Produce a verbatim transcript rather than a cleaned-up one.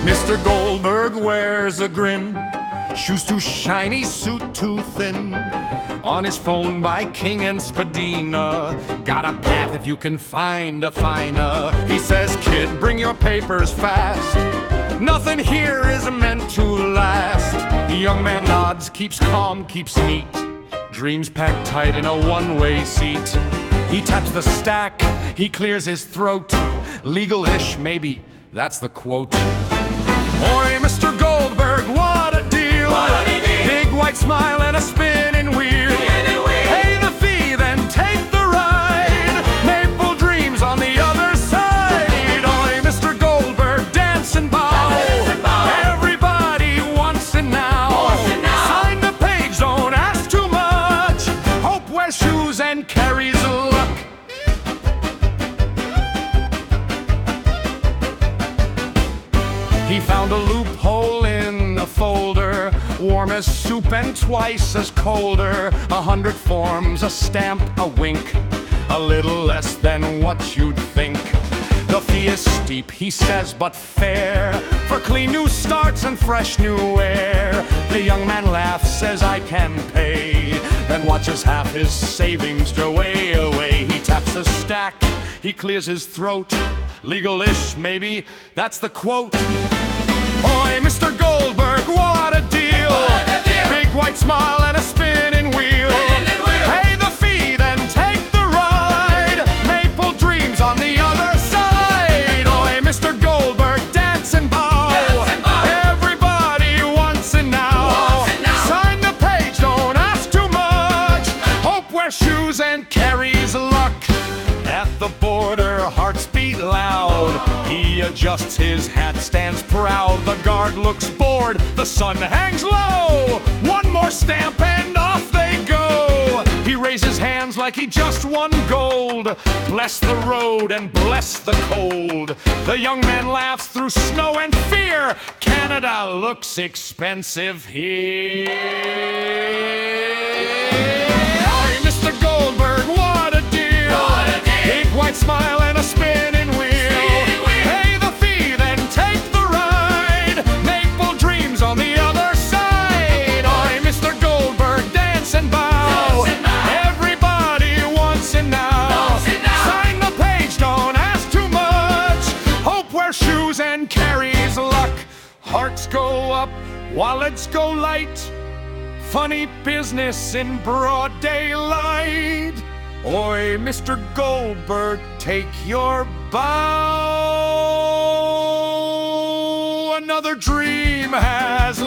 Mister Goldberg wears a grin, shoes too shiny, suit too thin. On his phone by King and Spadina, got a path if you can find a finer. He says, kid, bring your papers fast. Nothing here is meant to last. The young man nods, keeps calm, keeps neat. Dreams packed tight in a one-way seat. He taps the stack, he clears his throat. Legal-ish, maybe, that's the quote. Oi, Mister Goldberg, what a deal! What a deal. Big white smile and a spinning wheel. Spinning wheel. Pay the fee, then take the ride. Maple dreams on the other side. Oi, Mister Goldberg, dance and bow. Dance and bow. Everybody wants it now. Wants it now. Sign the page, don't ask too much. Hope wears shoes and carries luck. He found a loophole in the folder, warm as soup and twice as colder. A hundred forms, a stamp, a wink, a little less than what you'd think. The fee is steep, he says, but fair, for clean new starts and fresh new air. The young man laughs, says, I can pay, then watches half his savings go way away. He taps the stack, he clears his throat. Legal-ish, maybe, that's the quote. Oi, Mister Goldberg, what a deal! What a deal. Big white smile and a spinning wheel. Spinning wheel. Pay the fee, then take the ride. Maple dreams on the other side. Oi, Mister Goldberg, dance and bow. Dance and bow. Everybody wants it now. Wants it now. Sign the page, don't ask too much. Hope wears shoes and carries luck. At the border, hearts beat loud. He adjusts his hat, stands proud. The guard looks bored, the sun hangs low. One more stamp and off they go. He raises hands like he just won gold. Bless the road and bless the cold. The young man laughs through snow and fear. Canada looks expensive here. Hey, Mister Goldberg, what a deal! What a deal. Big white smile and a spinning wheel. Spinning wheel. Pay the fee, then take the ride. Maple dreams on the other side. Oi, Mister Goldberg, dance and bow. Dance and bow. Everybody wants it now. Wants it now. Sign the page, don't ask too much. Hope wears shoes and carries luck. Hearts go up, wallets go light. Funny business in broad daylight. Oi, Mister Goldberg, take your bow. Another dream has